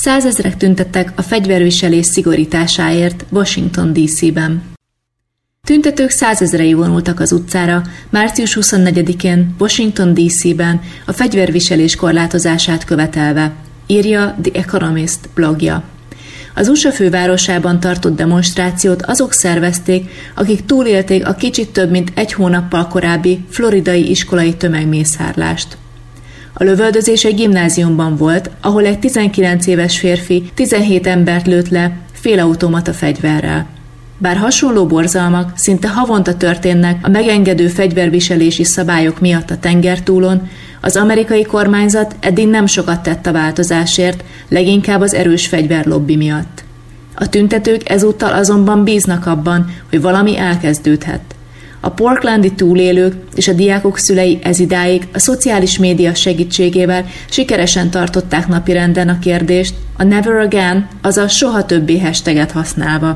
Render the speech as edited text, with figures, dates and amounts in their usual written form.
100 000 tüntettek a fegyverviselés szigorításáért Washington DC-ben. Tüntetők 100 000-ei vonultak az utcára március 24-én Washington DC-ben a fegyverviselés korlátozását követelve, írja The Economist blogja. Az USA fővárosában tartott demonstrációt azok szervezték, akik túlélték a kicsit több mint 1 hónappal korábbi floridai iskolai tömegmészárlást. A lövöldözés egy gimnáziumban volt, ahol egy 19 éves férfi 17 embert lőtt le félautomata fegyverrel. Bár hasonló borzalmak szinte havonta történnek a megengedő fegyverviselési szabályok miatt a tengertúlon, az amerikai kormányzat eddig nem sokat tett a változásért, leginkább az erős fegyverlobbi miatt. A tüntetők ezúttal azonban bíznak abban, hogy valami elkezdődhet. A portlandi túlélők és a diákok szülei ezidáig a szociális média segítségével sikeresen tartották napirenden a kérdést, a Never Again, azaz soha többé hashtaget használva.